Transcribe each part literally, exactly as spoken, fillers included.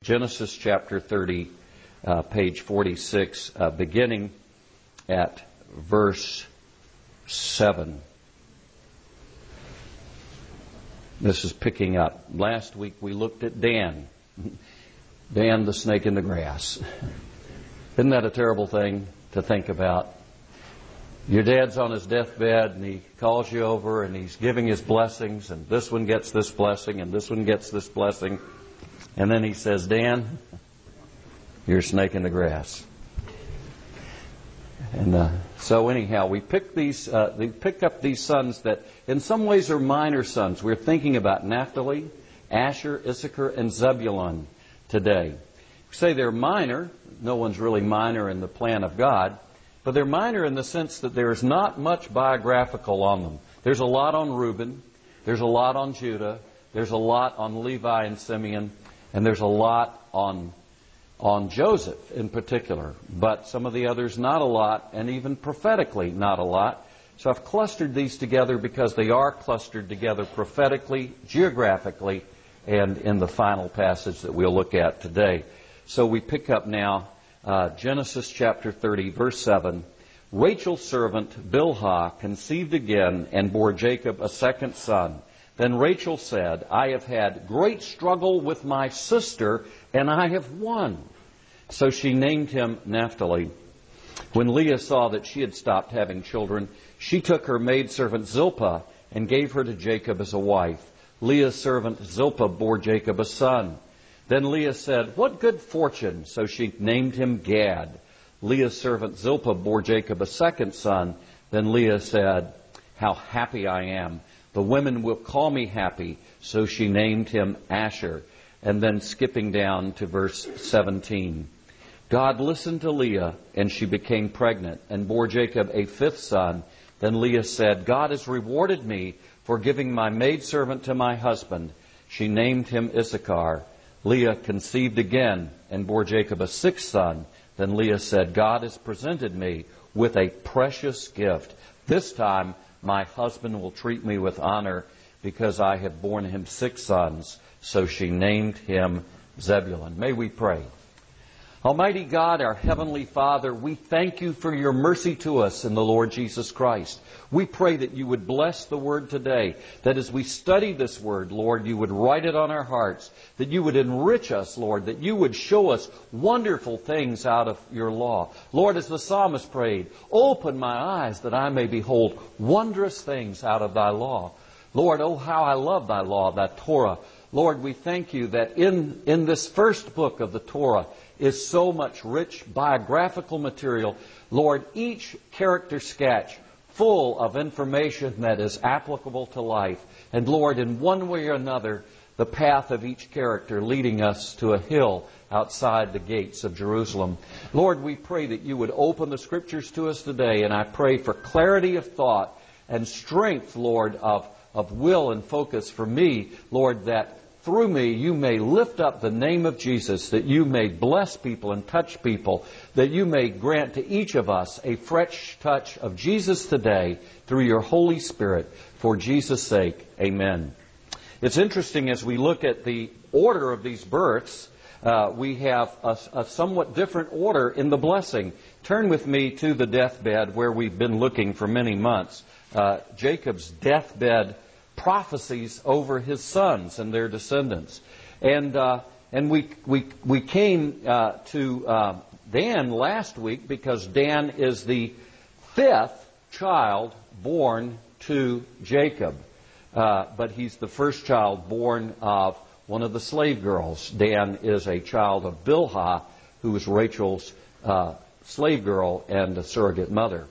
Genesis chapter thirty, uh, page forty-six, uh, beginning at verse seven. This is picking up. Last week we looked at Dan. Dan, the snake in the grass. Isn't that a terrible thing to think about? Your dad's on his deathbed and he calls you over and he's giving his blessings, and this one gets this blessing and this one gets this blessing. And then he says, Dan, you're a snake in the grass. And uh, so anyhow, we pick these, uh, we pick up these sons that in some ways are minor sons. We're thinking about Naphtali, Asher, Issachar, and Zebulun today. We say they're minor. No one's really minor in the plan of God. But they're minor in the sense that there is not much biographical on them. There's a lot on Reuben. There's a lot on Judah. There's a lot on Levi and Simeon. And there's a lot on on Joseph in particular. But some of the others, not a lot, and even prophetically, not a lot. So I've clustered these together because they are clustered together prophetically, geographically, and in the final passage that we'll look at today. So we pick up now uh, Genesis chapter thirty, verse seven. Rachel's servant Bilhah conceived again and bore Jacob a second son. Then Rachel said, I have had great struggle with my sister, and I have won. So she named him Naphtali. When Leah saw that she had stopped having children, she took her maidservant Zilpah and gave her to Jacob as a wife. Leah's servant Zilpah bore Jacob a son. Then Leah said, what good fortune! So she named him Gad. Leah's servant Zilpah bore Jacob a second son. Then Leah said, how happy I am! The women will call me happy. So she named him Asher. And then skipping down to verse seventeen. God listened to Leah, and she became pregnant and bore Jacob a fifth son. Then Leah said, God has rewarded me for giving my maidservant to my husband. She named him Issachar. Leah conceived again and bore Jacob a sixth son. Then Leah said, God has presented me with a precious gift. This time my husband will treat me with honor because I have borne him six sons. So she named him Zebulun. May we pray. Almighty God, our Heavenly Father, we thank you for your mercy to us in the Lord Jesus Christ. We pray that you would bless the Word today, that as we study this Word, Lord, you would write it on our hearts, that you would enrich us, Lord, that you would show us wonderful things out of your law. Lord, as the psalmist prayed, open my eyes that I may behold wondrous things out of thy law. Lord, oh, how I love thy law, thy Torah. Lord, we thank you that in, in this first book of the Torah is so much rich biographical material. Lord, each character sketch full of information that is applicable to life. And Lord, in one way or another, the path of each character leading us to a hill outside the gates of Jerusalem. Lord, we pray that you would open the Scriptures to us today, and I pray for clarity of thought and strength, Lord, of, of will and focus for me, Lord, that through me you may lift up the name of Jesus, that you may bless people and touch people, that you may grant to each of us a fresh touch of Jesus today through your Holy Spirit. For Jesus' sake, amen. It's interesting as we look at the order of these births, uh, we have a, a somewhat different order in the blessing. Turn with me to the deathbed where we've been looking for many months. Uh, Jacob's deathbed prophecies over his sons and their descendants. And uh, and we we we came uh, to uh, Dan last week because Dan is the fifth child born to Jacob. Uh, but he's the first child born of one of the slave girls. Dan is a child of Bilhah, who was Rachel's uh, slave girl and a surrogate mother.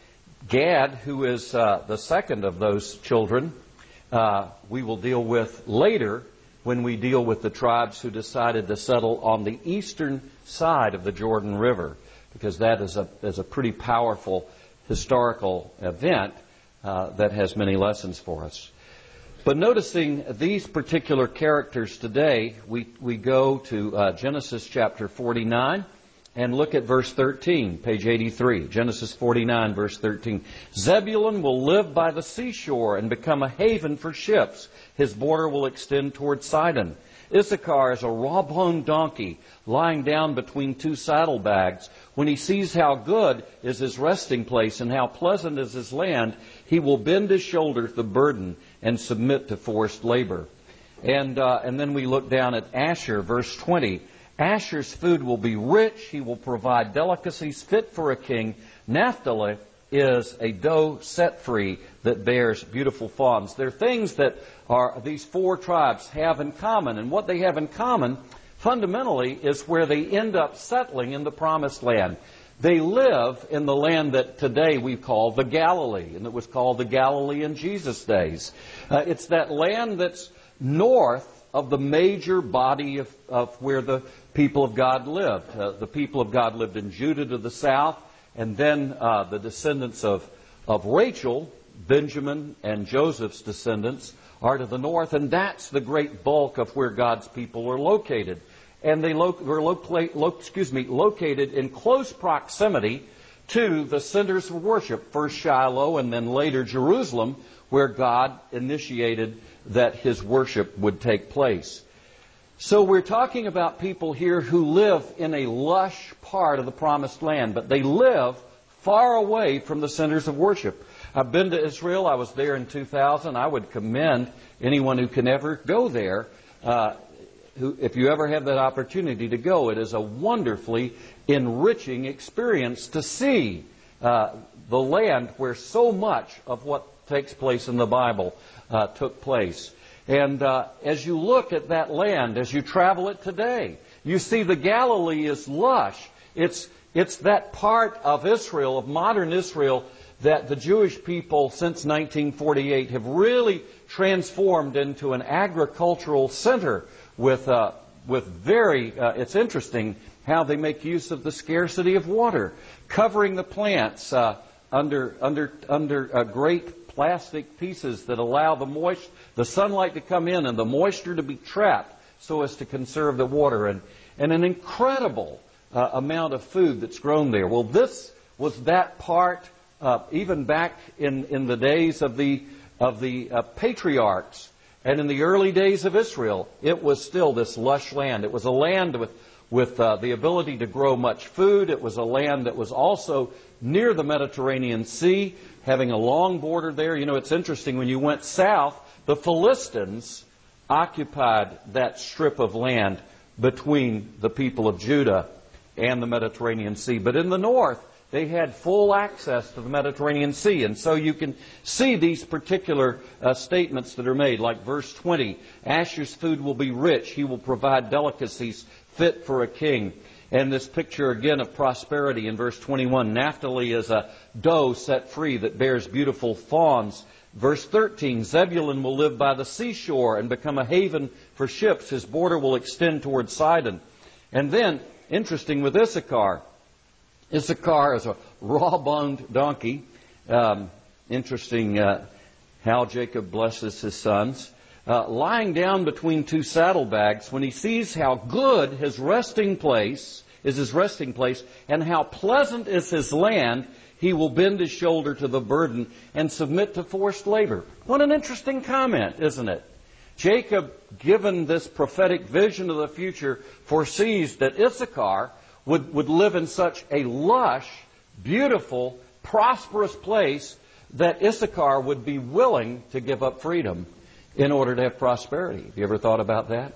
Gad, who is uh, the second of those children, uh, we will deal with later when we deal with the tribes who decided to settle on the eastern side of the Jordan River, because that is a, is a pretty powerful historical event uh, that has many lessons for us. But noticing these particular characters today, we, we go to uh, Genesis chapter forty-nine and look at verse thirteen, page eighty-three. Genesis forty-nine, verse thirteen. Zebulun will live by the seashore and become a haven for ships. His border will extend toward Sidon. Issachar is a raw-boned donkey lying down between two saddlebags. When he sees how good is his resting place and how pleasant is his land, he will bend his shoulder to the burden and submit to forced labor. And uh, and then we look down at Asher, verse twenty. Asher's food will be rich. He will provide delicacies fit for a king. Naphtali is a doe set free that bears beautiful fawns. They're things that are these four tribes have in common. And what they have in common, fundamentally, is where they end up settling in the Promised Land. They live in the land that today we call the Galilee, and it was called the Galilee in Jesus' days. Uh, it's that land that's north of the major body of, of where the people of God lived. Uh, the people of God lived in Judah to the south, and then uh, the descendants of, of Rachel, Benjamin, and Joseph's descendants are to the north, and that's the great bulk of where God's people are located. And they lo- were lo- lo- excuse me, located in close proximity to the centers of worship, first Shiloh and then later Jerusalem, where God initiated that His worship would take place. So we're talking about people here who live in a lush part of the Promised Land, but they live far away from the centers of worship. I've been to Israel. I was there in two thousand. I would commend anyone who can ever go there. Uh, who, if you ever have that opportunity to go, it is a wonderfully enriching experience to see uh, the land where so much of what takes place in the Bible uh, took place. And uh, as you look at that land, as you travel it today, you see the Galilee is lush. It's, it's that part of Israel, of modern Israel, that the Jewish people since nineteen forty-eight have really transformed into an agricultural center with, uh, with very, uh, it's interesting how they make use of the scarcity of water, covering the plants uh, under, under, under uh, great plastic pieces that allow the moist, the sunlight to come in and the moisture to be trapped so as to conserve the water, and, and an incredible uh, amount of food that's grown there. Well, this was that part, uh, even back in, in the days of the, of the uh, patriarchs and in the early days of Israel. It was still this lush land. It was a land with, with uh, the ability to grow much food. It was a land that was also near the Mediterranean Sea, having a long border there. You know, it's interesting, when you went south, the Philistines occupied that strip of land between the people of Judah and the Mediterranean Sea. But in the north, they had full access to the Mediterranean Sea. And so you can see these particular uh, statements that are made, like verse twenty. Asher's food will be rich. He will provide delicacies fit for a king. And this picture again of prosperity in verse twenty-one. Naphtali is a doe set free that bears beautiful fawns. Verse thirteen, Zebulun will live by the seashore and become a haven for ships. His border will extend toward Sidon. And then, interesting with Issachar, Issachar is a raw-boned donkey. Um, interesting uh, how Jacob blesses his sons. Uh, lying down between two saddlebags, when he sees how good his resting place is his resting place and how pleasant is his land, he will bend his shoulder to the burden and submit to forced labor. What an interesting comment, isn't it? Jacob, given this prophetic vision of the future, foresees that Issachar would, would live in such a lush, beautiful, prosperous place that Issachar would be willing to give up freedom in order to have prosperity. Have you ever thought about that?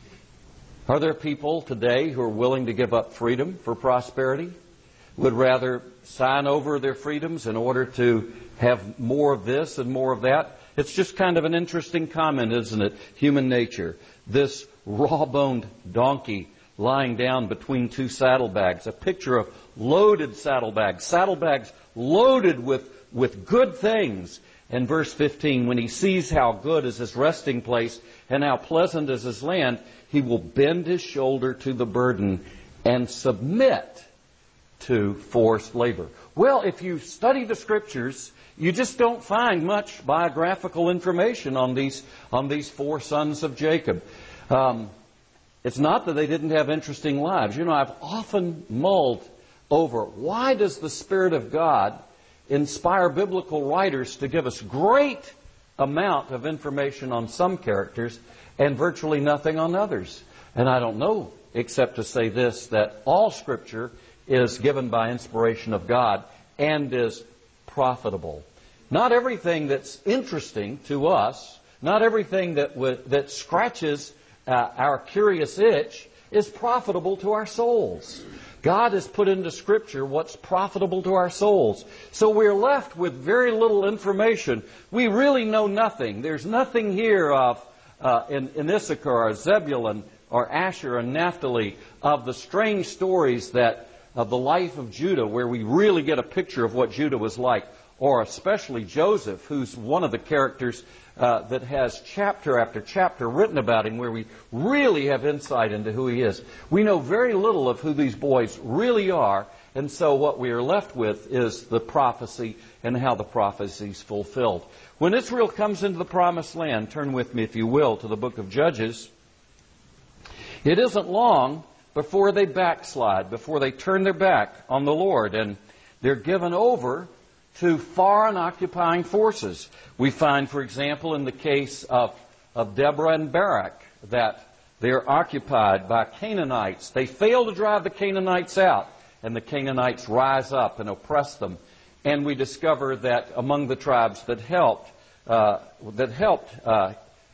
Are there people today who are willing to give up freedom for prosperity? Would rather sign over their freedoms in order to have more of this and more of that? It's just kind of an interesting comment, isn't it? Human nature. This raw-boned donkey lying down between two saddlebags. A picture of loaded saddlebags. Saddlebags loaded with, with good things. And verse fifteen, when he sees how good is his resting place and how pleasant is his land, he will bend his shoulder to the burden and submit to forced labor. Well, if you study the Scriptures, you just don't find much biographical information on these on these four sons of Jacob. Um, it's not that they didn't have interesting lives. You know, I've often mulled over, why does the Spirit of God inspire biblical writers to give us great amount of information on some characters and virtually nothing on others. And I don't know except to say this, that all Scripture is given by inspiration of God and is profitable. Not everything that's interesting to us, not everything that w- that scratches uh, our curious itch is profitable to our souls. God has put into Scripture what's profitable to our souls. So we're left with very little information. We really know nothing. There's nothing here of uh, in, in Issachar or Zebulun or Asher and Naphtali of the strange stories that of the life of Judah, where we really get a picture of what Judah was like, or especially Joseph, who's one of the characters uh, that has chapter after chapter written about him, where we really have insight into who he is. We know very little of who these boys really are, and so what we are left with is the prophecy and how the prophecy is fulfilled. When Israel comes into the promised land, turn with me, if you will, to the book of Judges. It isn't long before they backslide, before they turn their back on the Lord, and they're given over to foreign occupying forces. We find, for example, in the case of, of Deborah and Barak, that they're occupied by Canaanites. They fail to drive the Canaanites out, and the Canaanites rise up and oppress them. And we discover that among the tribes that helped, uh, that helped uh,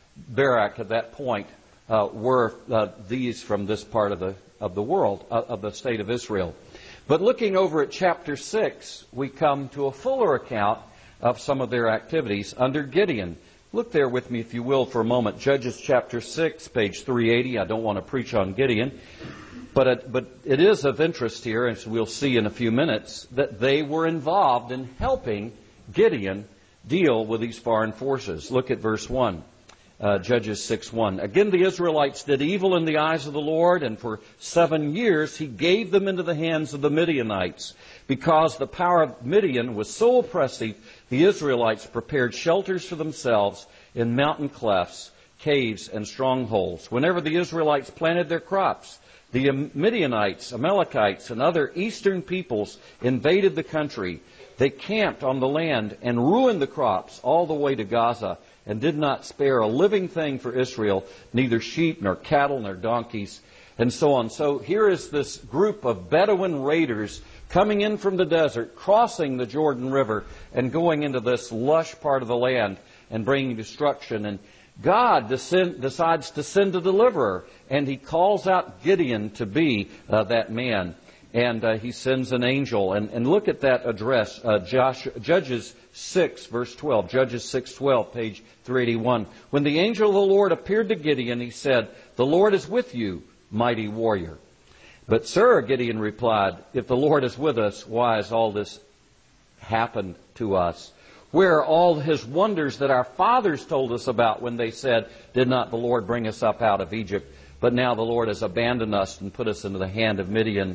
Barak at that point uh, were uh, these from this part of the of the world, uh, of the state of Israel. But looking over at chapter six, we come to a fuller account of some of their activities under Gideon. Look there with me, if you will, for a moment. Judges chapter six, page three eighty. I don't want to preach on Gideon, but it, but it is of interest here, as we'll see in a few minutes, that they were involved in helping Gideon deal with these foreign forces. Look at verse one. Uh, Judges six one. Again, the Israelites did evil in the eyes of the Lord, and for seven years he gave them into the hands of the Midianites. Because the power of Midian was so oppressive, the Israelites prepared shelters for themselves in mountain clefts, caves, and strongholds. Whenever the Israelites planted their crops, the Midianites, Amalekites, and other eastern peoples invaded the country. They camped on the land and ruined the crops all the way to Gaza, and did not spare a living thing for Israel, neither sheep, nor cattle, nor donkeys, and so on. So here is this group of Bedouin raiders coming in from the desert, crossing the Jordan River, and going into this lush part of the land and bringing destruction. And God descend, decides to send a deliverer, and He calls out Gideon to be uh, that man. And uh, He sends an angel. And, and look at that address, uh, Josh, Judges six, verse twelve. Judges six twelve, page three eighty-one. When the angel of the Lord appeared to Gideon, he said, "The Lord is with you, mighty warrior." "But, sir," Gideon replied, "if the Lord is with us, why has all this happened to us? Where are all His wonders that our fathers told us about when they said, 'Did not the Lord bring us up out of Egypt?' But now the Lord has abandoned us and put us into the hand of Midian."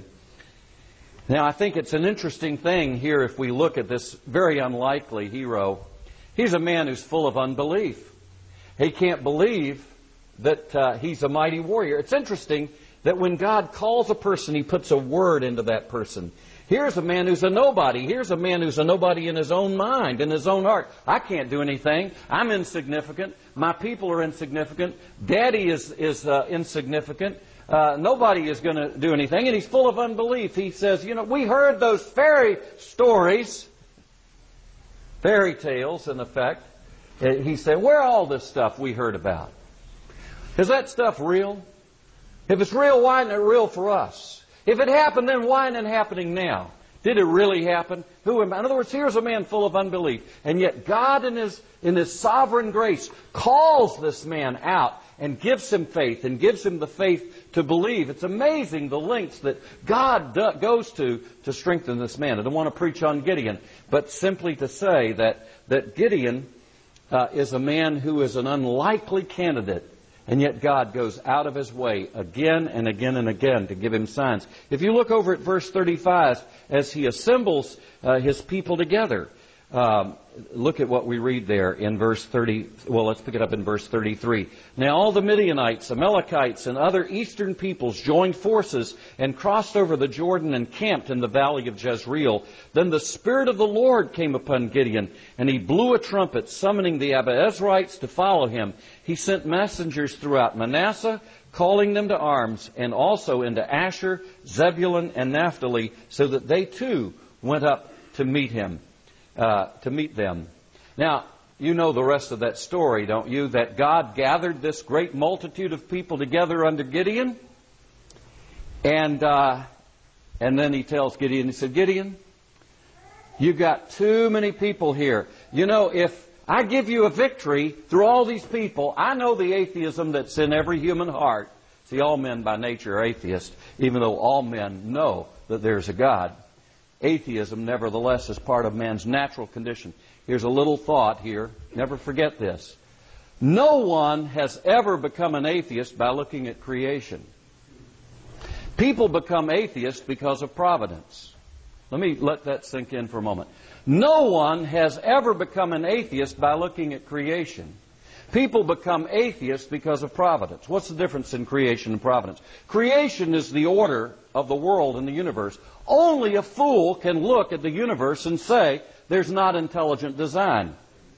Now, I think it's an interesting thing here if we look at this very unlikely hero. He's a man who's full of unbelief. He can't believe that uh, he's a mighty warrior. It's interesting that when God calls a person, He puts a word into that person. Here's a man who's a nobody. Here's a man who's a nobody in his own mind, in his own heart. I can't do anything. I'm insignificant. My people are insignificant. Daddy is, is uh, insignificant. Uh, nobody is going to do anything, and he's full of unbelief. He says, you know, we heard those fairy stories, fairy tales, in effect. He said, where all this stuff we heard about? Is that stuff real? If it's real, why isn't it real for us? If it happened then, why isn't it happening now? Did it really happen? Who am I? In other words, here's a man full of unbelief. And yet God in His, in His sovereign grace calls this man out and gives him faith and gives him the faith to believe. It's amazing the lengths that God do, goes to to strengthen this man. I don't want to preach on Gideon, but simply to say that, that Gideon uh, is a man who is an unlikely candidate, and yet God goes out of His way again and again and again to give him signs. If you look over at verse thirty-five, as he assembles uh, his people together, Um, look at what we read there in verse thirty. Well, let's pick it up in verse thirty-three. Now all the Midianites, Amalekites, and other eastern peoples joined forces and crossed over the Jordan and camped in the valley of Jezreel. Then the Spirit of the Lord came upon Gideon, and he blew a trumpet, summoning the Abiezrites to follow him. He sent messengers throughout Manasseh, calling them to arms, and also into Asher, Zebulun, and Naphtali, so that they too went up to meet him. Uh, to meet them. Now, you know the rest of that story, don't you? That God gathered this great multitude of people together under Gideon. And uh, and then he tells Gideon, he said, Gideon, you've got too many people here. You know, if I give you a victory through all these people, I know the atheism that's in every human heart. See, all men by nature are atheists, even though all men know that there's a God. Atheism, nevertheless, is part of man's natural condition. Here's a little thought here. Never forget this. No one has ever become an atheist by looking at creation. People become atheists because of providence. Let me let that sink in for a moment. No one has ever become an atheist by looking at creation. People become atheists because of providence. What's the difference in creation and providence? Creation is the order of the world and the universe. Only a fool can look at the universe and say there's not intelligent design.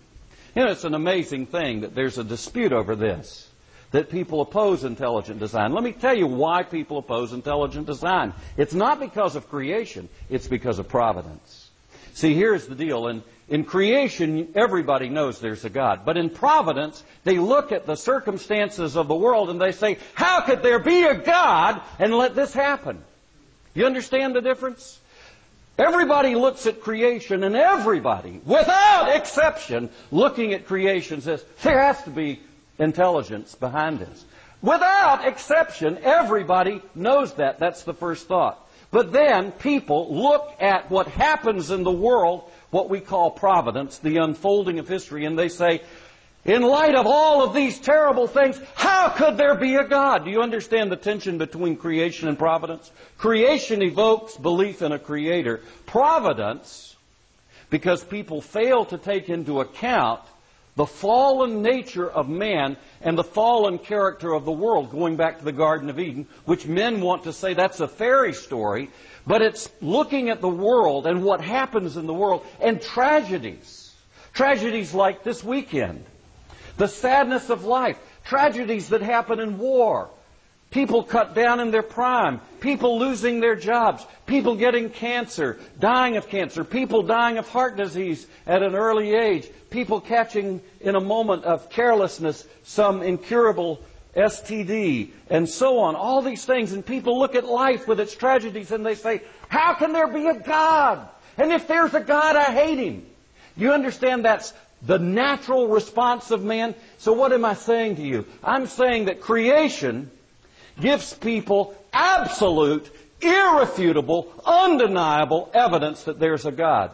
You know, it's an amazing thing that there's a dispute over this, that people oppose intelligent design. Let me tell you why people oppose intelligent design. It's not because of creation, it's because of providence. See, here's the deal. In, in creation, everybody knows there's a God. But in providence, they look at the circumstances of the world and they say, how could there be a God and let this happen? You understand the difference? Everybody looks at creation, and everybody, without exception, looking at creation says, there has to be intelligence behind this. Without exception, everybody knows that. That's the first thought. But then people look at what happens in the world, what we call providence, the unfolding of history, and they say, in light of all of these terrible things, how could there be a God? Do you understand the tension between creation and providence? Creation evokes belief in a creator. Providence, because people fail to take into account the fallen nature of man and the fallen character of the world, going back to the Garden of Eden, which men want to say that's a fairy story, but it's looking at the world and what happens in the world and tragedies. Tragedies like this weekend. The sadness of life. Tragedies that happen in war. People cut down in their prime. People losing their jobs. People getting cancer, dying of cancer. People dying of heart disease at an early age. People catching, in a moment of carelessness, some incurable S T D, and so on. All these things. And people look at life with its tragedies and they say, how can there be a God? And if there's a God, I hate Him. You understand that's the natural response of man? So what am I saying to you? I'm saying that creation gives people absolute, irrefutable, undeniable evidence that there's a God.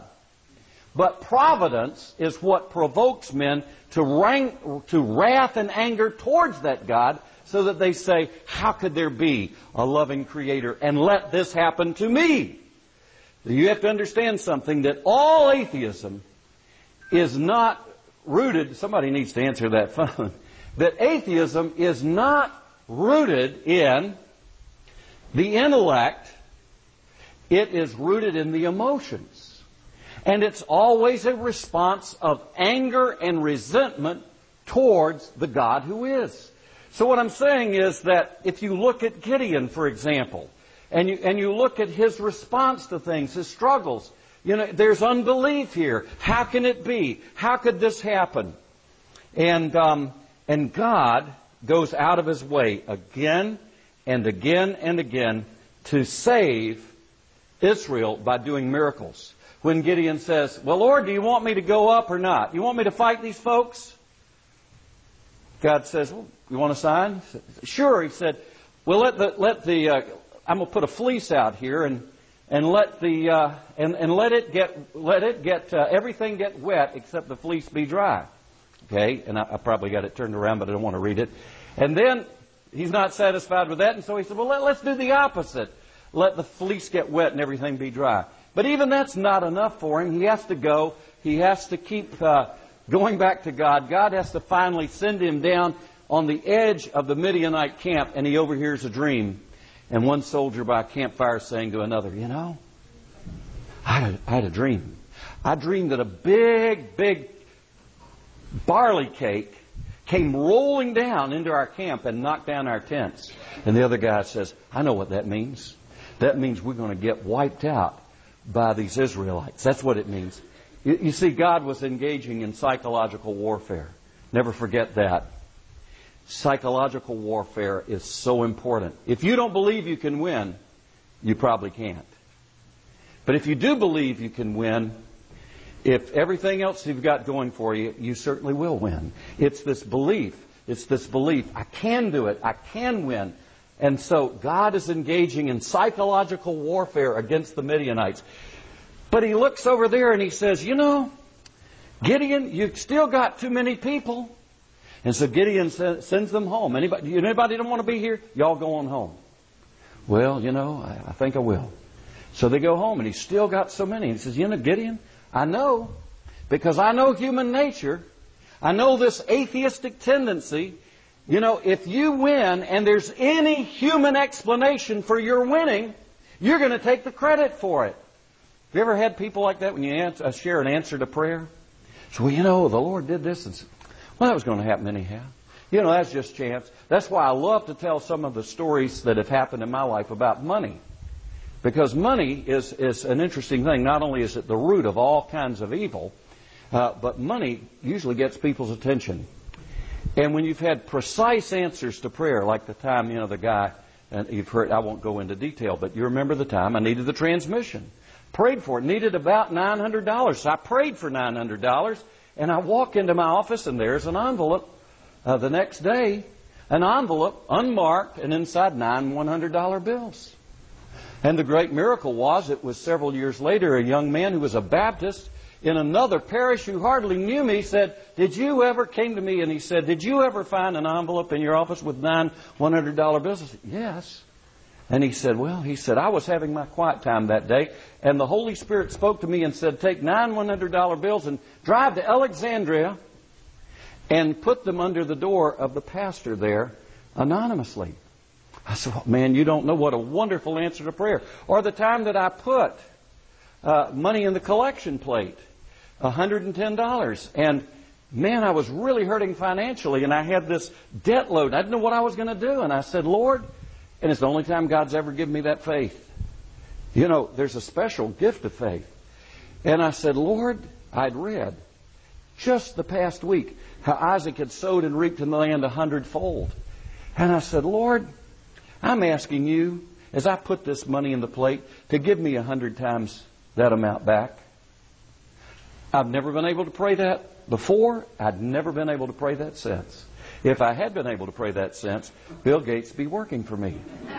But providence is what provokes men to, rank, to wrath and anger towards that God, so that they say, how could there be a loving Creator and let this happen to me? You have to understand something, that all atheism is not rooted, somebody needs to answer that phone, that atheism is not rooted in the intellect, it is rooted in the emotions. And it's always a response of anger and resentment towards the God who is. So what I'm saying is that if you look at Gideon, for example, and you, and you look at his response to things, his struggles, you know, there's unbelief here. How can it be? How could this happen? And um, and God goes out of His way again and again and again to save Israel by doing miracles. When Gideon says, well, Lord, do you want me to go up or not? You want me to fight these folks? God says, well, you want a sign? Sure. He said, well, let the, let the uh, I'm going to put a fleece out here and And let the uh, and and let it get let it get uh, everything get wet except the fleece be dry. Okay, and I, I probably got it turned around, but I don't want to read it. And then he's not satisfied with that, and so he said, "Well, let, let's do the opposite. Let the fleece get wet and everything be dry." But even that's not enough for him. He has to go. He has to keep uh, going back to God. God has to finally send him down on the edge of the Midianite camp, and he overhears a dream. And one soldier by a campfire saying to another, you know, I had, I had a dream. I dreamed that a big, big barley cake came rolling down into our camp and knocked down our tents. And the other guy says, I know what that means. That means we're going to get wiped out by these Israelites. That's what it means. You, you see, God was engaging in psychological warfare. Never forget that. Psychological warfare is so important. If you don't believe you can win, you probably can't. But if you do believe you can win, if everything else you've got going for you, you certainly will win. It's this belief. It's this belief. I can do it. I can win. And so God is engaging in psychological warfare against the Midianites. But he looks over there and he says, you know, Gideon, you've still got too many people. And so Gideon sends them home. Anybody, anybody don't want to be here? Y'all go on home. Well, you know, I, I think I will. So they go home and he's still got so many. He says, you know, Gideon, I know, because I know human nature. I know this atheistic tendency. You know, if you win and there's any human explanation for your winning, you're going to take the credit for it. Have you ever had people like that when you answer, share an answer to prayer? So, well, you know, the Lord did this. And well, that was going to happen anyhow. You know, that's just chance. That's why I love to tell some of the stories that have happened in my life about money. Because money is, is an interesting thing. Not only is it the root of all kinds of evil, uh, but money usually gets people's attention. And when you've had precise answers to prayer, like the time, you know, the guy, and you've heard, I won't go into detail, but you remember the time I needed the transmission. Prayed for it. Needed about nine hundred dollars. So I prayed for nine hundred dollars. And I walk into my office and there's an envelope uh, the next day. An envelope, unmarked, and inside nine one hundred dollar bills. And the great miracle was, it was several years later, a young man who was a Baptist in another parish who hardly knew me said, did you ever, came to me and he said, did you ever find an envelope in your office with nine one hundred dollar bills? I said, yes. And he said, well, he said, I was having my quiet time that day, and the Holy Spirit spoke to me and said, take nine one hundred dollar bills and drive to Alexandria and put them under the door of the pastor there anonymously. I said, well, man, you don't know what a wonderful answer to prayer. Or the time that I put uh, money in the collection plate, one hundred ten dollars. And man, I was really hurting financially, and I had this debt load. I didn't know what I was going to do. And I said, Lord, and it's the only time God's ever given me that faith. You know, there's a special gift of faith. And I said, Lord, I'd read just the past week how Isaac had sowed and reaped in the land a hundredfold. And I said, Lord, I'm asking you, as I put this money in the plate, to give me a hundred times that amount back. I've never been able to pray that before. I'd never been able to pray that since. If I had been able to pray that since, Bill Gates would be working for me.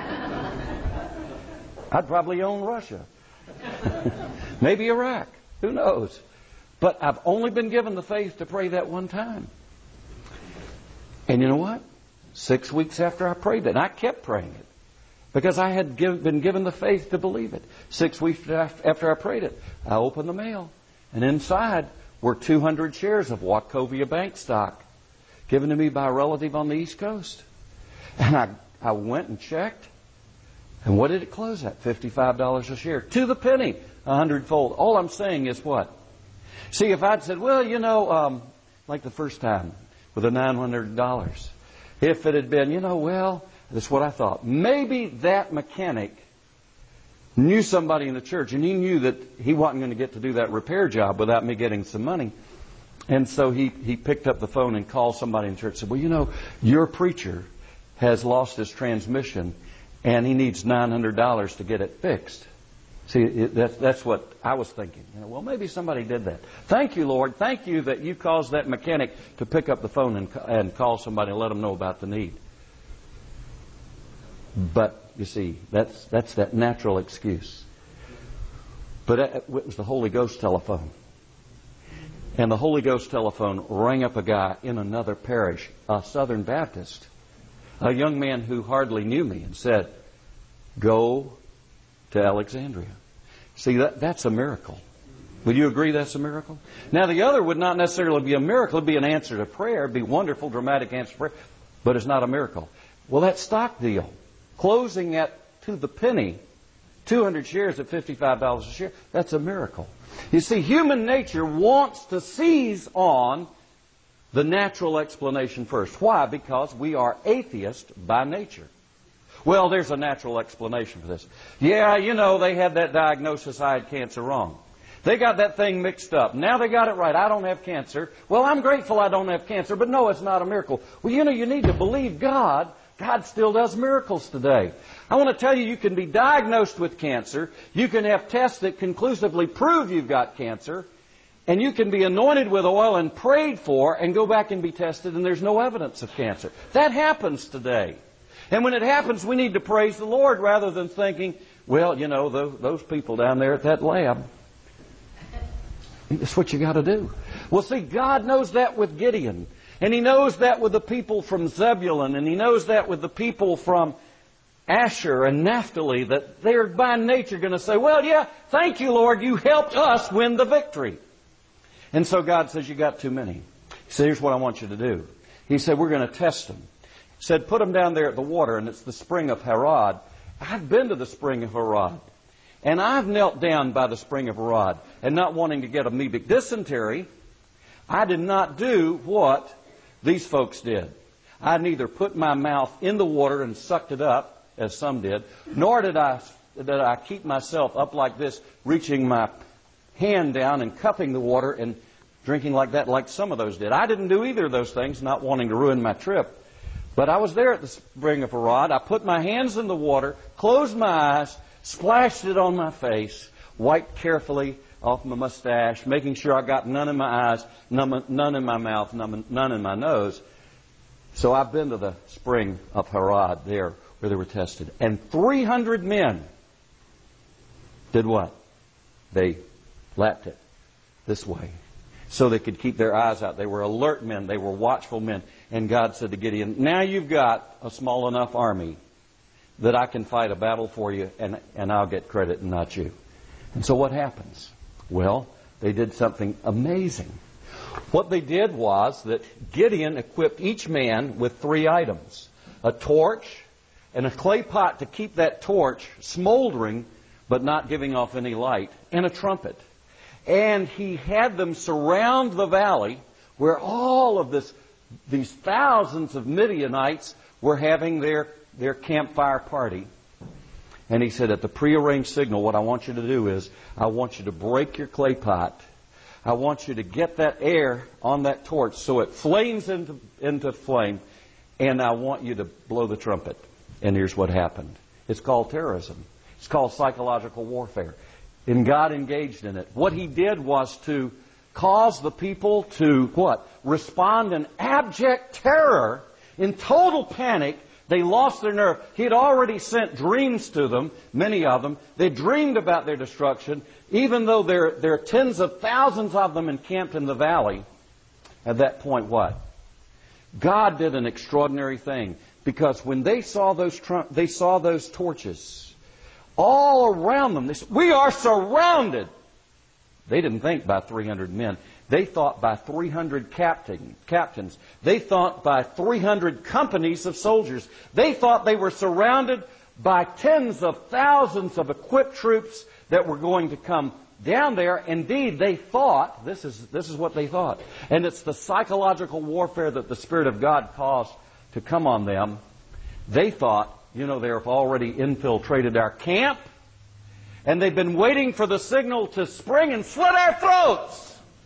I'd probably own Russia. Maybe Iraq. Who knows? But I've only been given the faith to pray that one time. And you know what? Six weeks after I prayed it, and I kept praying it, because I had give, been given the faith to believe it. Six weeks after I prayed it, I opened the mail, and inside were two hundred shares of Wachovia Bank stock, given to me by a relative on the East Coast. And I, I went and checked. And what did it close at? fifty-five dollars a share. To the penny, a hundredfold. All I'm saying is what? See, if I'd said, well, you know, um, like the first time with the nine hundred dollars. If it had been, you know, well, that's what I thought. Maybe that mechanic knew somebody in the church, and he knew that he wasn't going to get to do that repair job without me getting some money. And so he, he picked up the phone and called somebody in the church and said, well, you know, your preacher has lost his transmission and he needs nine hundred dollars to get it fixed. See, it, that, that's what I was thinking. You know, well, maybe somebody did that. Thank you, Lord. Thank you that you caused that mechanic to pick up the phone and, and call somebody and let them know about the need. But, you see, that's, that's that natural excuse. But it was the Holy Ghost telephone. And the Holy Ghost telephone rang up a guy in another parish, a Southern Baptist, a young man who hardly knew me, and said, go to Alexandria. See, that, that's a miracle. Would you agree that's a miracle? Now, the other would not necessarily be a miracle. It would be an answer to prayer. It would be a wonderful, dramatic answer to prayer. But it's not a miracle. Well, that stock deal, closing at to the penny, two hundred shares at fifty-five dollars a share, that's a miracle. You see, human nature wants to seize on the natural explanation first. Why? Because we are atheists by nature. Well, there's a natural explanation for this. Yeah, you know, they had that diagnosis, I had cancer, wrong. They got that thing mixed up. Now they got it right. I don't have cancer. Well, I'm grateful I don't have cancer, but no, it's not a miracle. Well, you know, you need to believe God. God still does miracles today. I want to tell you, you can be diagnosed with cancer. You can have tests that conclusively prove you've got cancer. And you can be anointed with oil and prayed for and go back and be tested, and there's no evidence of cancer. That happens today. And when it happens, we need to praise the Lord rather than thinking, well, you know, those, those people down there at that lab, that's what you got to do. Well, see, God knows that with Gideon. And He knows that with the people from Zebulun. And He knows that with the people from Asher and Naphtali. That they're by nature going to say, well, yeah, thank you, Lord. You helped us win the victory. And so God says, you got too many. He said, here's what I want you to do. He said, we're going to test them. He said, put them down there at the water. And it's the spring of Harod. I've been to the spring of Harod. And I've knelt down by the spring of Harod, and not wanting to get amoebic dysentery, I did not do what these folks did. I neither put my mouth in the water and sucked it up, as some did, nor did I, did I keep myself up like this, reaching my hand down and cupping the water and drinking like that, like some of those did. I didn't do either of those things, not wanting to ruin my trip. But I was there at the spring of Harod. I put my hands in the water, closed my eyes, splashed it on my face, wiped carefully off my mustache, making sure I got none in my eyes, none, none in my mouth, none, none in my nose. So I've been to the spring of Harod there where they were tested. And three hundred men did what? They lapped it this way so they could keep their eyes out. They were alert men. They were watchful men. And God said to Gideon, now you've got a small enough army that I can fight a battle for you, and, and I'll get credit and not you. And so what happens? Well, they did something amazing. What they did was that Gideon equipped each man with three items. A torch and a clay pot to keep that torch smoldering but not giving off any light, and a trumpet. And he had them surround the valley where all of this, these thousands of Midianites were having their their campfire party. And he said, at the prearranged signal, what I want you to do is, I want you to break your clay pot. I want you to get that air on that torch so it flames into, into flame. And I want you to blow the trumpet. And here's what happened. It's called terrorism. It's called psychological warfare. And God engaged in it. What He did was to cause the people to, what? Respond in abject terror, in total panic. They lost their nerve. He had already sent dreams to them, many of them. They dreamed about their destruction, even though there, there are tens of thousands of them encamped in the valley. At that point, what? God did an extraordinary thing. Because when they saw those tr- they saw those torches all around them, they said, we are surrounded. They didn't think by three hundred men. They thought by three hundred captain, captains. They thought by three hundred companies of soldiers. They thought they were surrounded by tens of thousands of equipped troops that were going to come down there. Indeed, they thought, this is, this is what they thought. And it's the psychological warfare that the Spirit of God caused to come on them. They thought, you know, they've already infiltrated our camp. And they've been waiting for the signal to spring and slit our throats.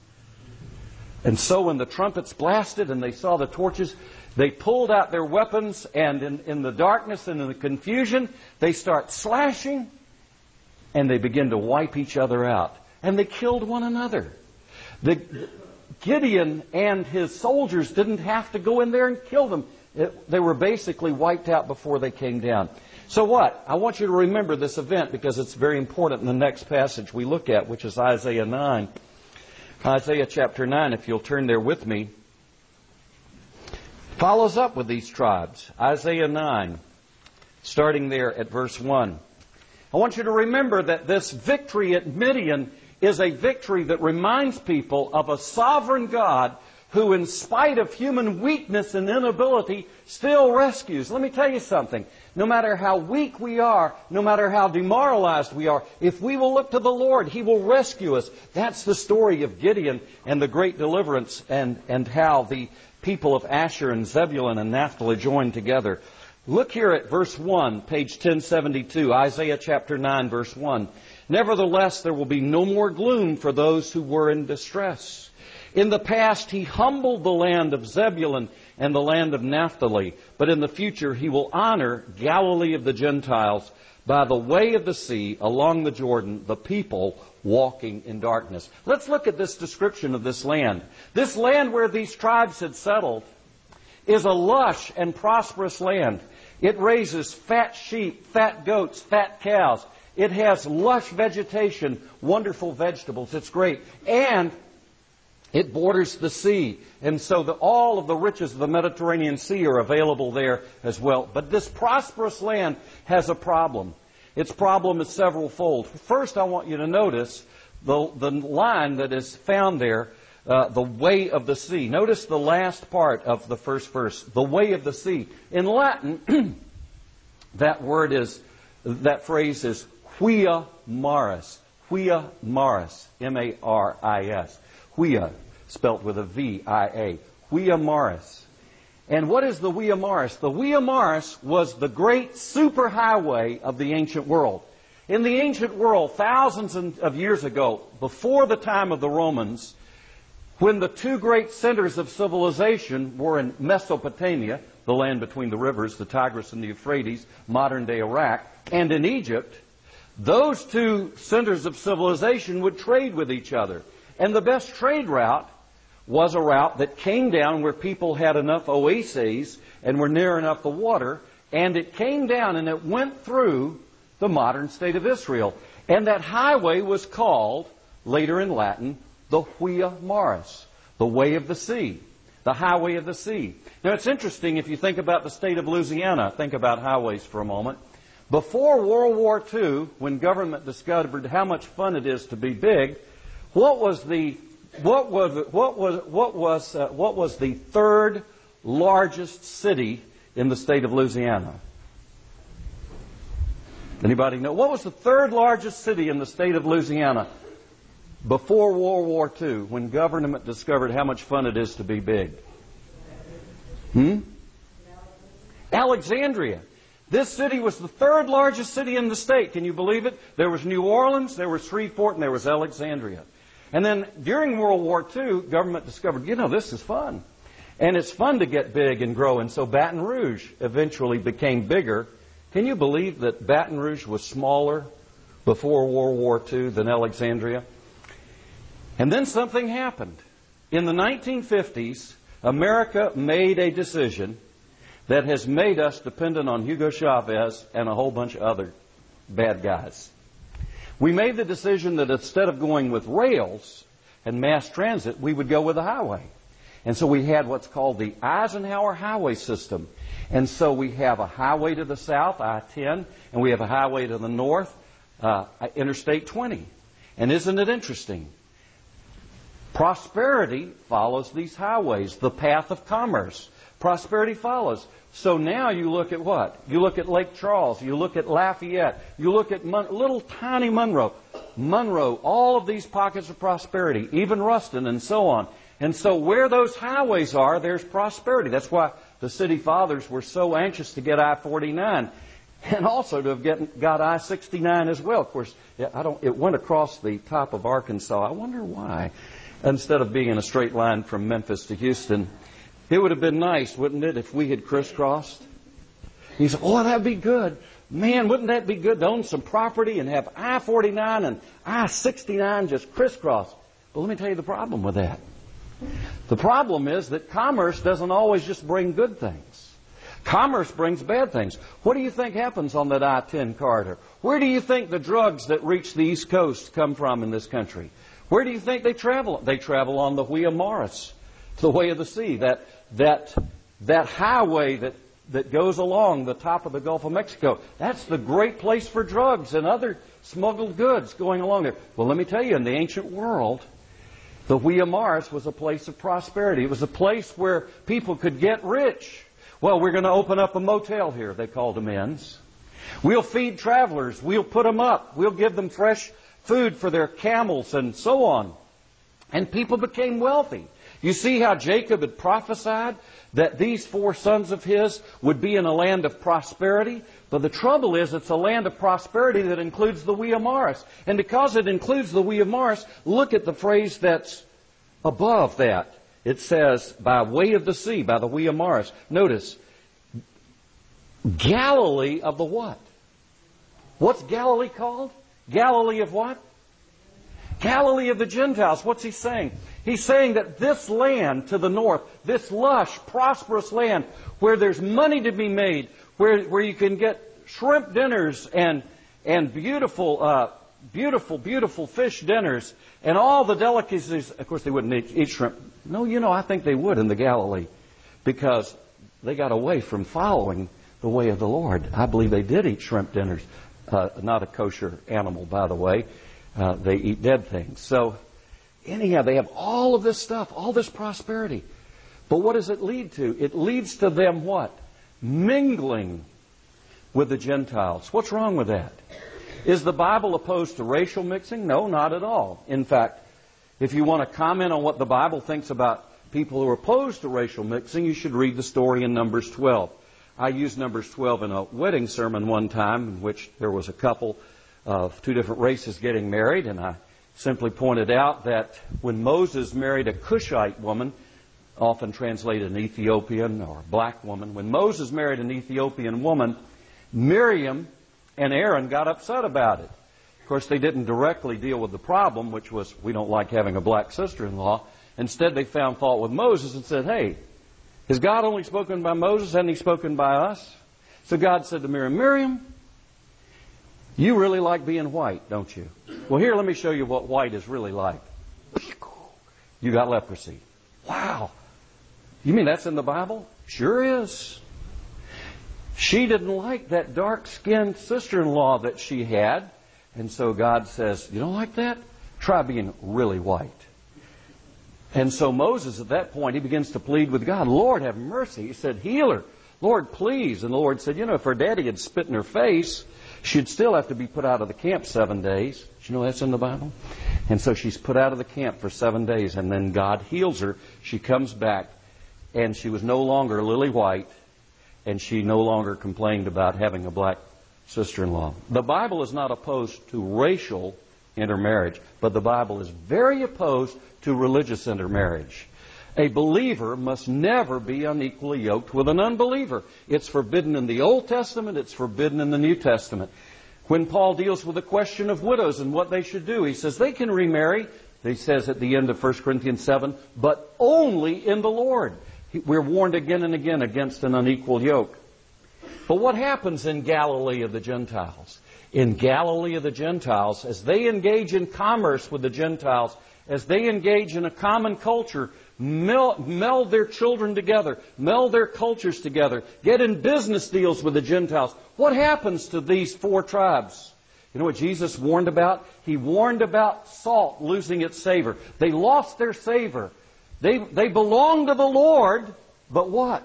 And so when the trumpets blasted and they saw the torches, they pulled out their weapons, and in, in the darkness and in the confusion, they start slashing, and they begin to wipe each other out. And they killed one another. The, Gideon and his soldiers didn't have to go in there and kill them. It, they were basically wiped out before they came down. So what? I want you to remember this event because it's very important in the next passage we look at, which is Isaiah nine. Isaiah chapter nine, if you'll turn there with me, follows up with these tribes. Isaiah nine, starting there at verse one. I want you to remember that this victory at Midian is a victory that reminds people of a sovereign God who, in spite of human weakness and inability, still rescues. Let me tell you something. No matter how weak we are, no matter how demoralized we are, if we will look to the Lord, He will rescue us. That's the story of Gideon and the great deliverance, and, and how the people of Asher and Zebulun and Naphtali joined together. Look here at verse one, page ten seventy-two, Isaiah chapter nine, verse one. Nevertheless, there will be no more gloom for those who were in distress. In the past, He humbled the land of Zebulun and the land of Naphtali, but in the future He will honor Galilee of the Gentiles by the way of the sea along the Jordan, the people walking in darkness. Let's look at this description of this land. This land where these tribes had settled is a lush and prosperous land. It raises fat sheep, fat goats, fat cows. It has lush vegetation, wonderful vegetables. It's great. And it borders the sea, and so the, all of the riches of the Mediterranean Sea are available there as well. But this prosperous land has a problem. Its problem is several-fold. First, I want you to notice the, the line that is found there, uh, the way of the sea. Notice the last part of the first verse, the way of the sea. In Latin, that word is, that phrase is huia maris, huia maris, M A R I S. Huia, spelt with a V I A. Huia Maris. And what is the Huia Maris? The Huia Maris was the great superhighway of the ancient world. In the ancient world, thousands of years ago, before the time of the Romans, when the two great centers of civilization were in Mesopotamia, the land between the rivers, the Tigris and the Euphrates, modern-day Iraq, and in Egypt, those two centers of civilization would trade with each other. And the best trade route was a route that came down where people had enough oases and were near enough the water, and it came down and it went through the modern state of Israel. And that highway was called, later in Latin, the Huia Maris, the way of the sea, the highway of the sea. Now it's interesting if you think about the state of Louisiana, think about highways for a moment. Before World War Two, when government discovered how much fun it is to be big, What was the what was what was what was uh, what was the third largest city in the state of Louisiana? Anybody know? What was the third largest city in the state of Louisiana before World War Two, when government discovered how much fun it is to be big? Hmm? Alexandria. This city was the third largest city in the state. Can you believe it? There was New Orleans, there was Shreveport, and there was Alexandria. And then during World War Two, government discovered, you know, this is fun. And it's fun to get big and grow. And so Baton Rouge eventually became bigger. Can you believe that Baton Rouge was smaller before World War Two than Alexandria? And then something happened. In the nineteen fifties, America made a decision that has made us dependent on Hugo Chavez and a whole bunch of other bad guys. We made the decision that instead of going with rails and mass transit, we would go with a highway. And so we had what's called the Eisenhower Highway System. And so we have a highway to the south, I ten, and we have a highway to the north, uh, Interstate twenty. And isn't it interesting? Prosperity follows these highways, the path of commerce. Prosperity follows. So now you look at what? You look at Lake Charles. You look at Lafayette. You look at Mon- little tiny Monroe. Monroe, all of these pockets of prosperity, even Ruston and so on. And so where those highways are, there's prosperity. That's why the city fathers were so anxious to get I forty-nine and also to have get, got I sixty-nine as well. Of course, I don't, it went across the top of Arkansas. I wonder why. Instead of being in a straight line from Memphis to Houston. It would have been nice, wouldn't it, if we had crisscrossed? He said, oh, that'd be good. Man, wouldn't that be good to own some property and have I forty-nine and I sixty-nine just crisscross? But let me tell you the problem with that. The problem is that commerce doesn't always just bring good things. Commerce brings bad things. What do you think happens on that I ten corridor? Where do you think the drugs that reach the East Coast come from in this country? Where do you think they travel? They travel on the Huia Maris, the way of the sea, that that that highway that that goes along the top of the Gulf of Mexico. That's the great place for drugs and other smuggled goods going along there. Well, let me tell you, in the ancient world, the Via Maris was a place of prosperity. It was a place where people could get rich. Well, we're going to open up a motel here, they called them inns. We'll feed travelers. We'll put them up. We'll give them fresh food for their camels and so on. And people became wealthy. You see how Jacob had prophesied that these four sons of his would be in a land of prosperity? But the trouble is, it's a land of prosperity that includes the Via Maris. And because it includes the Via Maris, look at the phrase that's above that. It says, by way of the sea, by the Via Maris. Notice, Galilee of the what? What's Galilee called? Galilee of what? Galilee of the Gentiles. What's he saying? He's saying that this land to the north, this lush, prosperous land, where there's money to be made, where, where you can get shrimp dinners and, and beautiful, uh, beautiful, beautiful fish dinners and all the delicacies. Of course, they wouldn't eat, eat shrimp. No, you know, I think they would in the Galilee because they got away from following the way of the Lord. I believe they did eat shrimp dinners. Uh, not a kosher animal, by the way. Uh, they eat dead things. So, anyhow, they have all of this stuff, all this prosperity. But what does it lead to? It leads to them what? Mingling with the Gentiles. What's wrong with that? Is the Bible opposed to racial mixing? No, not at all. In fact, if you want to comment on what the Bible thinks about people who are opposed to racial mixing, you should read the story in Numbers twelve. I used Numbers twelve in a wedding sermon one time in which there was a couple of two different races getting married, and I simply pointed out that when Moses married a Cushite woman, often translated an Ethiopian or a black woman, when Moses married an Ethiopian woman, Miriam and Aaron got upset about it. Of course, they didn't directly deal with the problem, which was we don't like having a black sister-in-law. Instead, they found fault with Moses and said, hey, has God only spoken by Moses? Hasn't he spoken by us? So God said to Miriam, Miriam, you really like being white, don't you? Well, here, let me show you what white is really like. You got leprosy. Wow. You mean that's in the Bible? Sure is. She didn't like that dark-skinned sister-in-law that she had. And so God says, you don't like that? Try being really white. And so Moses, at that point, he begins to plead with God, Lord, have mercy. He said, heal her. Lord, please. And the Lord said, you know, if her daddy had spit in her face, she'd still have to be put out of the camp seven days. Did you know that's in the Bible? And so she's put out of the camp for seven days, and then God heals her. She comes back, and she was no longer lily white, and she no longer complained about having a black sister-in-law. The Bible is not opposed to racial intermarriage, but the Bible is very opposed to religious intermarriage. A believer must never be unequally yoked with an unbeliever. It's forbidden in the Old Testament. It's forbidden in the New Testament. When Paul deals with the question of widows and what they should do, he says they can remarry. He says at the end of First Corinthians seven, but only in the Lord. We're warned again and again against an unequal yoke. But what happens in Galilee of the Gentiles? In Galilee of the Gentiles, as they engage in commerce with the Gentiles, as they engage in a common culture, meld, meld their children together, meld their cultures together, get in business deals with the Gentiles. What happens to these four tribes? You know what Jesus warned about? He warned about salt losing its savor. They lost their savor. They, they belonged to the Lord, but what?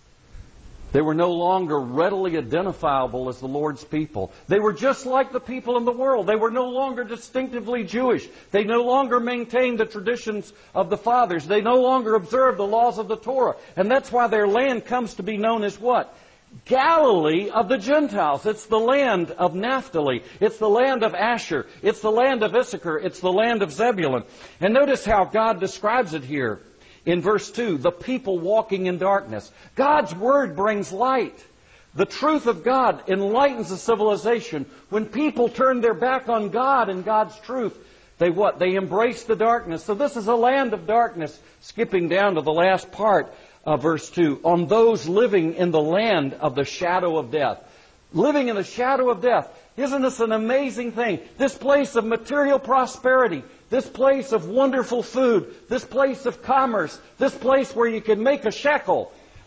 They were no longer readily identifiable as the Lord's people. They were just like the people in the world. They were no longer distinctively Jewish. They no longer maintained the traditions of the fathers. They no longer observed the laws of the Torah. And that's why their land comes to be known as what? Galilee of the Gentiles. It's the land of Naphtali. It's the land of Asher. It's the land of Issachar. It's the land of Zebulun. And notice how God describes it here. In verse two, the people walking in darkness. God's Word brings light. The truth of God enlightens the civilization. When people turn their back on God and God's truth, they what? They embrace the darkness. So this is a land of darkness. Skipping down to the last part of verse two. On those living in the land of the shadow of death. Living in the shadow of death. Isn't this an amazing thing? This place of material prosperity, this place of wonderful food, this place of commerce, this place where you can make a shekel,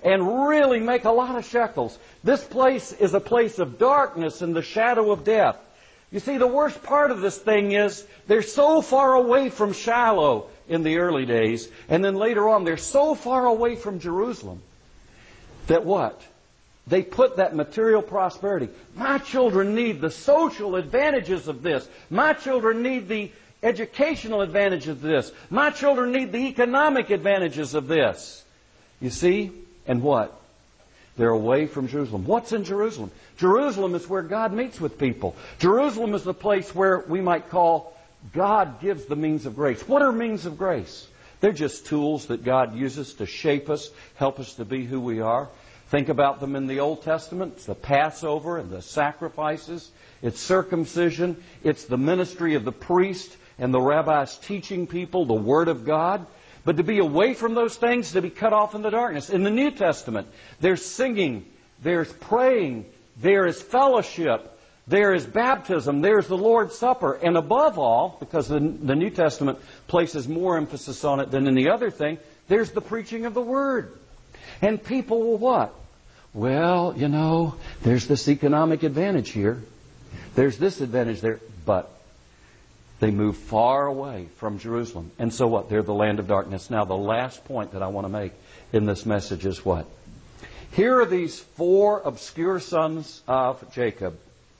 and really make a lot of shekels. This place is a place of darkness and the shadow of death. You see, the worst part of this thing is they're so far away from Shiloh in the early days, and then later on they're so far away from Jerusalem that what? They put that material prosperity. My children need the social advantages of this. My children need the educational advantages of this. My children need the economic advantages of this. You see? And what? They're away from Jerusalem. What's in Jerusalem? Jerusalem is where God meets with people. Jerusalem is the place where we might call God gives the means of grace. What are means of grace? They're just tools that God uses to shape us, help us to be who we are. Think about them in the Old Testament. It's the Passover and the sacrifices. It's circumcision. It's the ministry of the priest and the rabbis teaching people the Word of God. But to be away from those things, to be cut off in the darkness. In the New Testament, there's singing, there's praying, there is fellowship, there is baptism, there's the Lord's Supper. And above all, because the, the New Testament places more emphasis on it than any other thing, there's the preaching of the Word. And people will what? Well, you know, there's this economic advantage here. There's this advantage there. But they move far away from Jerusalem. And so what? They're the land of darkness. Now, the last point that I want to make in this message is what? Here are these four obscure sons of Jacob.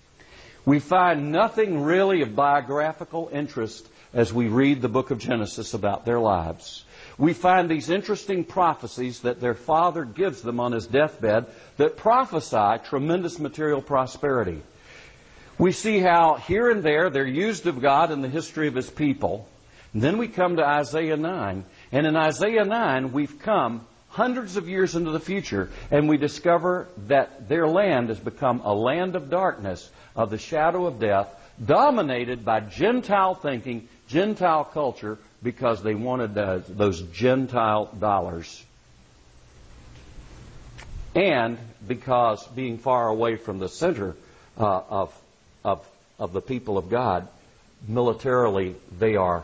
We find nothing really of biographical interest as we read the book of Genesis about their lives. We find these interesting prophecies that their father gives them on his deathbed that prophesy tremendous material prosperity. We see how here and there they're used of God in the history of His people. And then we come to Isaiah nine. And in Isaiah nine, we've come hundreds of years into the future, and we discover that their land has become a land of darkness, of the shadow of death, dominated by Gentile thinking, Gentile culture, because they wanted uh, those Gentile dollars. And because being far away from the center uh, of Of, of the people of God, militarily they are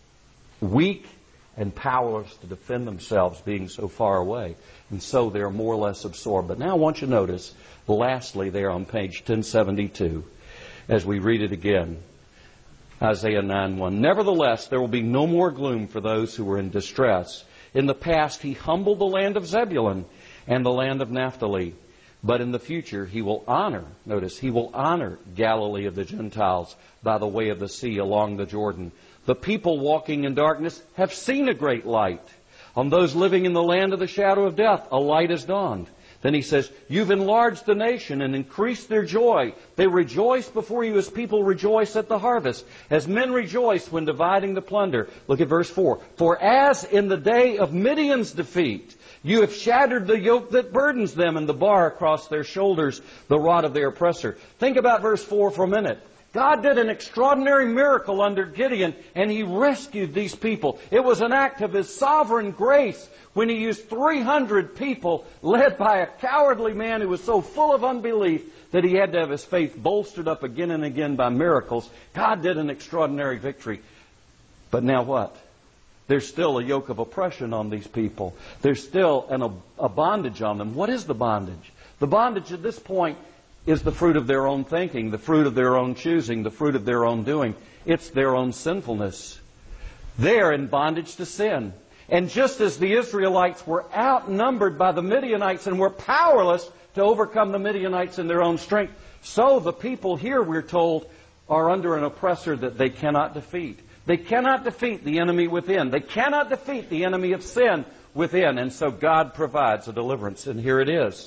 weak and powerless to defend themselves, being so far away. And so they're more or less absorbed. But now I want you to notice, lastly, there on page ten seventy-two, as we read it again, Isaiah nine one. Nevertheless, there will be no more gloom for those who were in distress. In the past, He humbled the land of Zebulun and the land of Naphtali. But in the future, He will honor, notice, He will honor Galilee of the Gentiles by the way of the sea along the Jordan. The people walking in darkness have seen a great light. On those living in the land of the shadow of death, a light has dawned. Then He says, you've enlarged the nation and increased their joy. They rejoice before you as people rejoice at the harvest, as men rejoice when dividing the plunder. Look at verse four. For as in the day of Midian's defeat, you have shattered the yoke that burdens them and the bar across their shoulders, the rod of their oppressor. Think about verse four for a minute. God did an extraordinary miracle under Gideon, and He rescued these people. It was an act of His sovereign grace when He used three hundred people led by a cowardly man who was so full of unbelief that he had to have his faith bolstered up again and again by miracles. God did an extraordinary victory. But now what? There's still a yoke of oppression on these people. There's still an, a bondage on them. What is the bondage? The bondage at this point is the fruit of their own thinking, the fruit of their own choosing, the fruit of their own doing. It's their own sinfulness. They're in bondage to sin. And just as the Israelites were outnumbered by the Midianites and were powerless to overcome the Midianites in their own strength, so the people here, we're told, are under an oppressor that they cannot defeat. They cannot defeat the enemy within. They cannot defeat the enemy of sin within. And so God provides a deliverance. And here it is.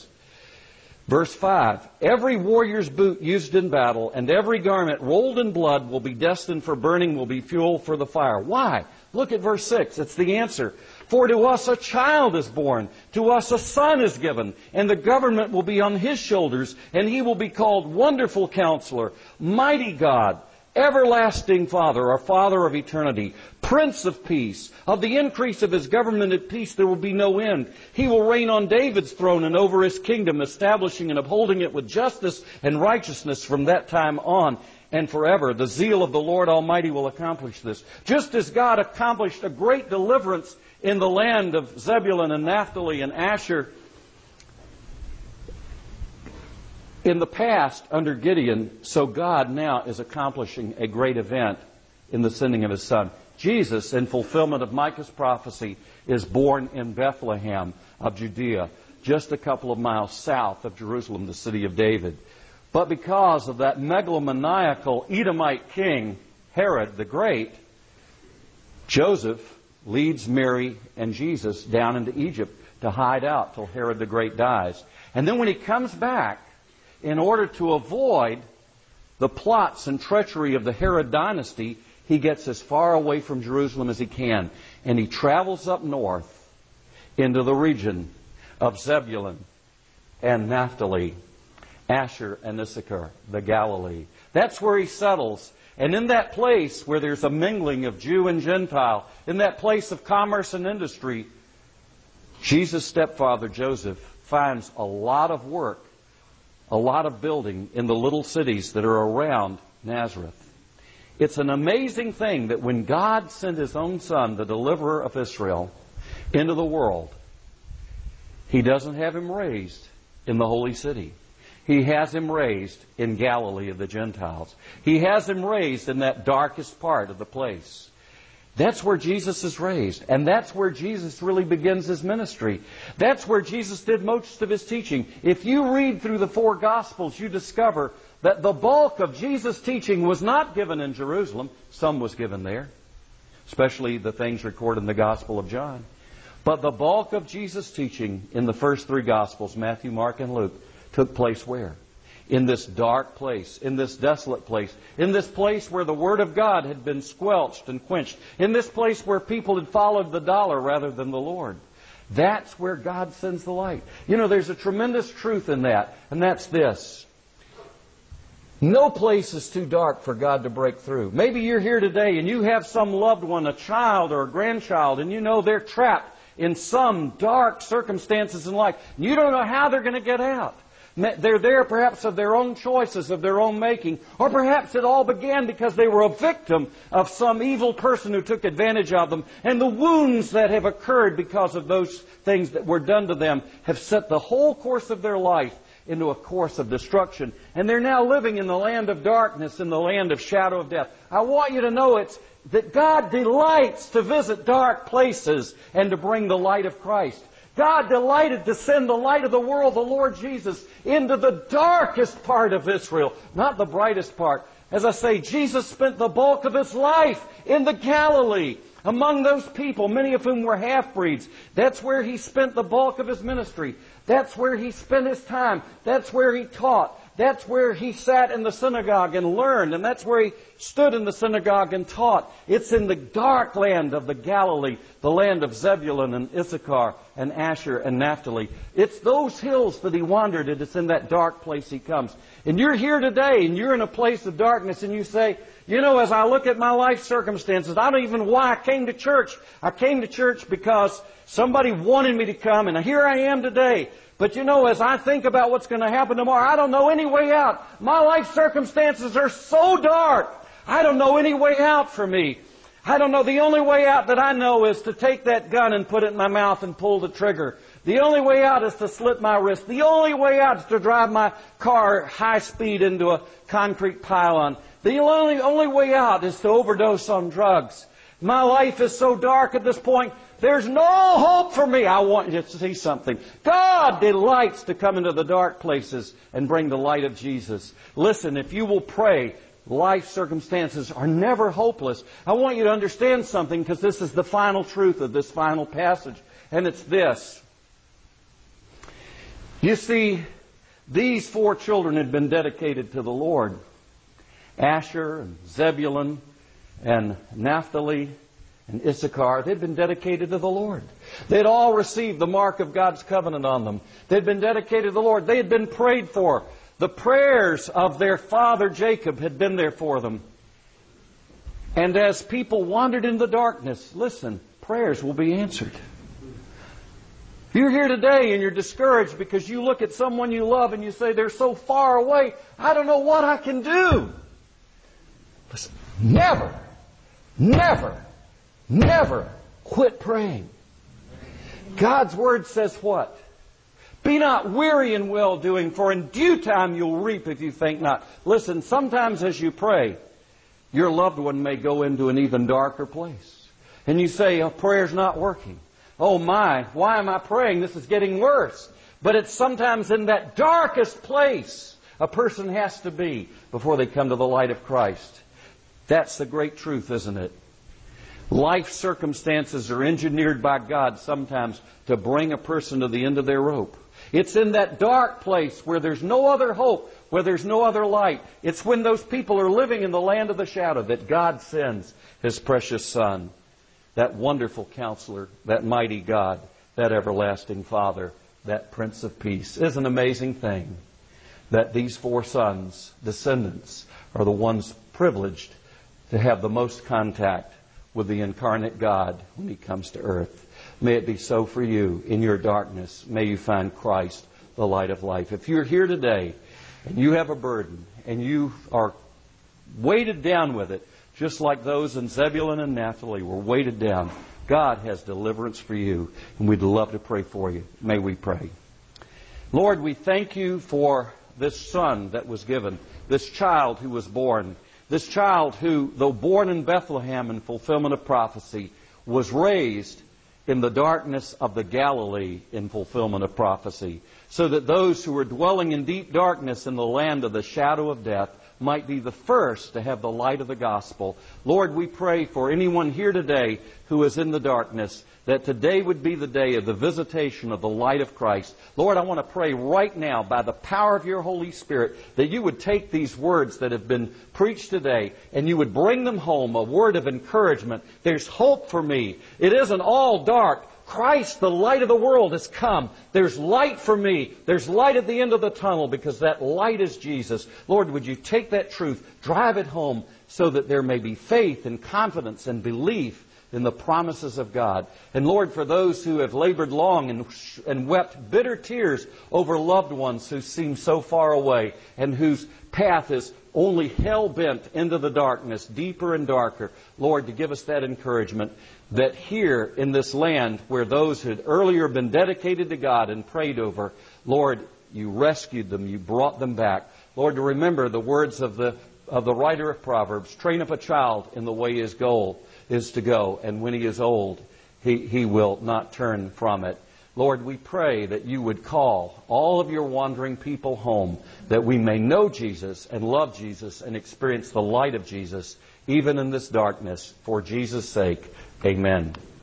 Verse five. Every warrior's boot used in battle and every garment rolled in blood will be destined for burning, will be fuel for the fire. Why? Look at verse six. It's the answer. For to us a child is born, to us a son is given, and the government will be on His shoulders, and He will be called Wonderful Counselor, Mighty God, Everlasting Father, or Father of eternity, Prince of Peace. Of the increase of His government at peace there will be no end. He will reign on David's throne and over His kingdom, establishing and upholding it with justice and righteousness from that time on and forever. The zeal of the Lord Almighty will accomplish this. Just as God accomplished a great deliverance in the land of Zebulun and Naphtali and Asher, in the past, under Gideon, so God now is accomplishing a great event in the sending of His Son. Jesus, in fulfillment of Micah's prophecy, is born in Bethlehem of Judea, just a couple of miles south of Jerusalem, the city of David. But because of that megalomaniacal Edomite king, Herod the Great, Joseph leads Mary and Jesus down into Egypt to hide out till Herod the Great dies. And then when he comes back, in order to avoid the plots and treachery of the Herod dynasty, he gets as far away from Jerusalem as he can. And he travels up north into the region of Zebulun and Naphtali, Asher and Issachar, the Galilee. That's where he settles. And in that place where there's a mingling of Jew and Gentile, in that place of commerce and industry, Jesus' stepfather Joseph finds a lot of work, a lot of building in the little cities that are around Nazareth. It's an amazing thing that when God sent His own Son, the deliverer of Israel, into the world, He doesn't have Him raised in the holy city. He has Him raised in Galilee of the Gentiles. He has Him raised in that darkest part of the place. That's where Jesus is raised. And that's where Jesus really begins His ministry. That's where Jesus did most of His teaching. If you read through the four Gospels, you discover that the bulk of Jesus' teaching was not given in Jerusalem. Some was given there, especially the things recorded in the Gospel of John. But the bulk of Jesus' teaching in the first three Gospels, Matthew, Mark, and Luke, took place where? In this dark place, in this desolate place, in this place where the Word of God had been squelched and quenched, in this place where people had followed the dollar rather than the Lord. That's where God sends the light. You know, there's a tremendous truth in that, and that's this. No place is too dark for God to break through. Maybe you're here today and you have some loved one, a child or a grandchild, and you know they're trapped in some dark circumstances in life. You don't know how they're going to get out. They're there perhaps of their own choices, of their own making. Or perhaps it all began because they were a victim of some evil person who took advantage of them. And the wounds that have occurred because of those things that were done to them have set the whole course of their life into a course of destruction. And they're now living in the land of darkness, in the land of shadow of death. I want you to know it's that God delights to visit dark places and to bring the light of Christ. God delighted to send the light of the world, the Lord Jesus, into the darkest part of Israel, not the brightest part. As I say, Jesus spent the bulk of His life in the Galilee, among those people, many of whom were half-breeds. That's where He spent the bulk of His ministry. That's where He spent His time. That's where He taught. That's where He sat in the synagogue and learned. And that's where He stood in the synagogue and taught. It's in the dark land of the Galilee, the land of Zebulun and Issachar and Asher and Naphtali. It's those hills that He wandered, and it's in that dark place He comes. And you're here today, and you're in a place of darkness, and you say, you know, as I look at my life circumstances, I don't even know why I came to church. I came to church because somebody wanted me to come, and here I am today. But you know, as I think about what's going to happen tomorrow, I don't know any way out. My life circumstances are so dark. I don't know any way out for me. I don't know. The only way out that I know is to take that gun and put it in my mouth and pull the trigger. The only way out is to slit my wrist. The only way out is to drive my car high speed into a concrete pylon. The only, only way out is to overdose on drugs. My life is so dark at this point, there's no hope for me. I want you to see something. God delights to come into the dark places and bring the light of Jesus. Listen, if you will pray, life circumstances are never hopeless. I want you to understand something, because this is the final truth of this final passage. And it's this. You see, these four children had been dedicated to the Lord. Asher and Zebulun and Naphtali and Issachar, they'd been dedicated to the Lord. They'd all received the mark of God's covenant on them. They'd been dedicated to the Lord. They had been prayed for. The prayers of their father Jacob had been there for them. And as people wandered in the darkness, listen, prayers will be answered. If you're here today and you're discouraged because you look at someone you love and you say, they're so far away, I don't know what I can do. Listen, never, never, never quit praying. God's Word says what? Be not weary in well-doing, for in due time you'll reap if you faint not. Listen, sometimes as you pray, your loved one may go into an even darker place. And you say, oh, prayer's not working. Oh my, why am I praying? This is getting worse. But it's sometimes in that darkest place a person has to be before they come to the light of Christ. That's the great truth, isn't it? Life circumstances are engineered by God sometimes to bring a person to the end of their rope. It's in that dark place where there's no other hope, where there's no other light. It's when those people are living in the land of the shadow that God sends His precious Son, that wonderful Counselor, that mighty God, that everlasting Father, that Prince of Peace. It's an amazing thing that these four sons, descendants, are the ones privileged to have the most contact with the incarnate God when He comes to earth. May it be so for you in your darkness. May you find Christ, the light of life. If you're here today and you have a burden and you are weighted down with it, just like those in Zebulun and Naphtali were weighted down, God has deliverance for you, and we'd love to pray for you. May we pray. Lord, we thank you for this son that was given, this child who was born, this child who, though born in Bethlehem in fulfillment of prophecy, was raised in the darkness of the Galilee in fulfillment of prophecy, so that those who were dwelling in deep darkness in the land of the shadow of death might be the first to have the light of the gospel. Lord, we pray for anyone here today who is in the darkness, that today would be the day of the visitation of the light of Christ. Lord, I want to pray right now by the power of your Holy Spirit that you would take these words that have been preached today and you would bring them home, a word of encouragement. There's hope for me. It isn't all dark. Christ, the light of the world, has come. There's light for me. There's light at the end of the tunnel because that light is Jesus. Lord, would you take that truth, drive it home so that there may be faith and confidence and belief in the promises of God. And Lord, for those who have labored long and, and wept bitter tears over loved ones who seem so far away and whose path is only hell-bent into the darkness, deeper and darker, Lord, to give us that encouragement that here in this land where those who had earlier been dedicated to God and prayed over, Lord, you rescued them, you brought them back. Lord, to remember the words of the of the writer of Proverbs, train up a child in the way his goal is to go, and when he is old, he, he will not turn from it. Lord, we pray that you would call all of your wandering people home, that we may know Jesus and love Jesus and experience the light of Jesus, even in this darkness. For Jesus' sake, amen.